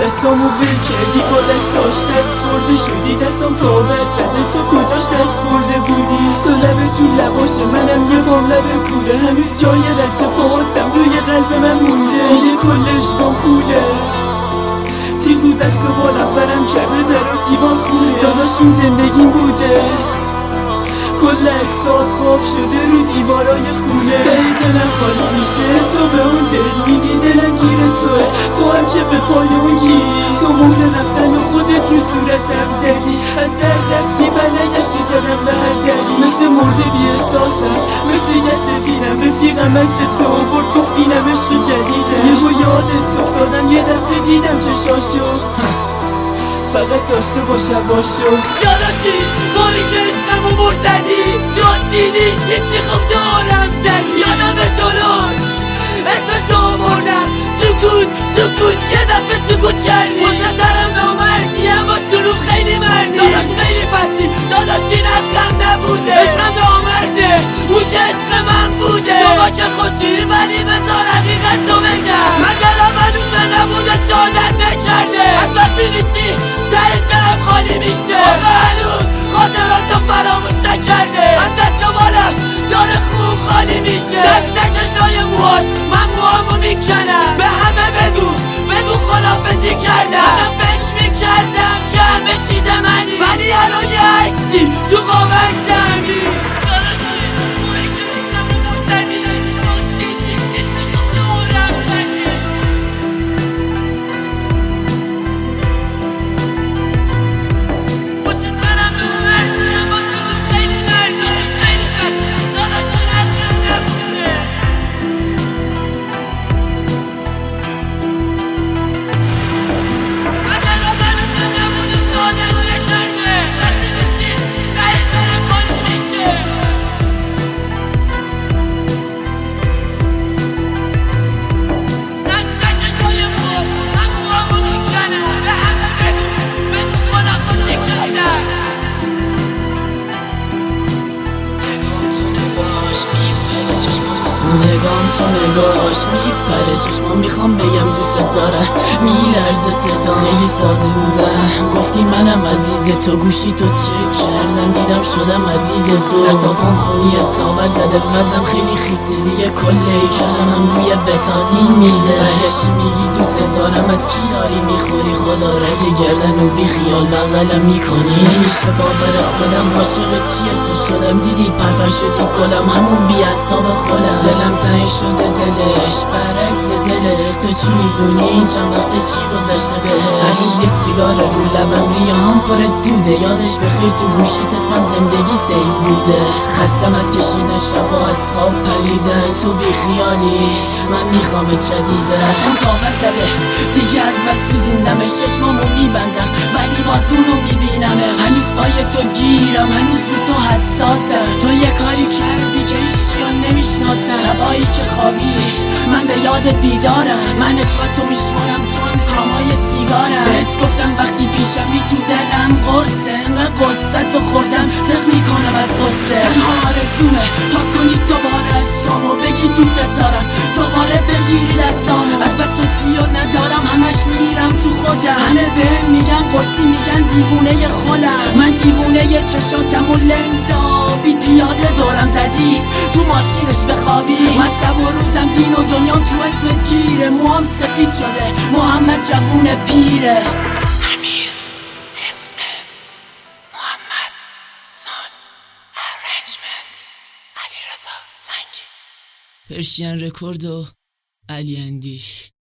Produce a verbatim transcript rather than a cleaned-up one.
دستامو ول کردی با دستاش دست خورده شدی دستام تاور زده تو کجاش دست خورده بودی تو لبه تو لباشه منم یه وام لبه کوره هنوز جای رد پاهاتم روی قلب من مونده یه کلش کام پوله تیغ رو دست و بالم ورم کرده در و دیوان خونه داداشون زندگیم بوده کل اکسات قاب شده رو دیوارای خونه ته دلم خالی میشه تو به اون دل میدی دلم گیره توه تو هم که به پای اون گیری تو مهر رفتن و خودت رو صورتم زدی از در رفتی برنگشتی زدم به هر دری مثل مرده بی احساسم مثل گه سفیدم رفیقم عکس تو آورد گفت اینم عشق جدیده یهو یادت افتادم یه دفعه دیدم چشاشو فقط داشته باش هواشو داداشی مالی که عشقمو مرتدی تو سیدیش چی خوب دارم زدی یادم به جلوش اسمشو آوردم سکوت سکوت یه دفعه سکوت کردی واسه سرم نامردی اما جنوب خیلی مردی داداش خیلی پسی داداشی نقم نبوده عشقم نامرده اون که عشق من بوده شما که خوشی ولی بذار حقیقت تو بگم من دلم هنوز به نبوده شادت نکرده از وقتی نیستی ته دلم خالی میشه آخه هنوز خاطراتو فراموش نکرده از دست شمالم داره خون خالی میشه دستکشای موهاش من موهامو میکنم به همه بگو بگو خدافزی کردم من فکر میکردم که همه چیز منی ولی الان یه عکسی تو قاب عکسمی نگام تو نگاهاش میپره چشمام میخوام بگم دوست دارم میلرزه صدا خیلی ساده بودم گفتی منم عزیز تو گوشی تو چک کردم دیدم شدم عزیز دو سر تا پام خونی تاور زده وزم خیلی خیته دیگه کله کلمم روی بتادین میده برگشتی میگی دوست دارم از کی داری میخوری خدا رگ گردن و بی خیال بغلم میکنی نمیشه باور خودم عاشق چیه تو شدم دیدی پرپر شدی گلم همون بی اعصاب خولم دلم تنگ شده دلش برعکس دله تو چی میدونی این چند وقت چی گذشته به هر روز یه سیگار رو لبم ریام پر دوده یادش بخیر تو گوشی اسمم زندگی سیف بوده خستم از کشیدن شبا از خواب پریدن تو بی خیالی من میخوام جدیدن اصلا طاقت زده دیگه از بس سوزوندمش چشمامو میبندم ولی باز اونو میبینم هنوز پای تو گیرم هنوز رو تو حساسم تو یه کاری کردی که هیچکیو نمیشناسم شبایی که خوابی من به یادت بیدارم من عشقاتو میشمارم تو هم کامای سیگارم بهت گفتم وقتی پیشمی تو دلم قرصه انقدر قصت خوردم دق میکنم از قصه تنها آرزومه پاک کنی دوباره عشقامو بگی دوست دارم دوباره بگیری دستامو از بس کسیو ندارم همش میرم تو خودم همه بهم میگن قرصی میگن دیوونه خودم من دیوونه چشاتم و لنز آبی پیاده دورم زدی تو ماشینش بخوابی من شب و روزم دین و دنیام تو اسمت گیره موام سفید شده محمد جوون پیره امیر اسم محمد سان ارنجمنت علی رضا سنگی پرشین رکورد و علی اندیش.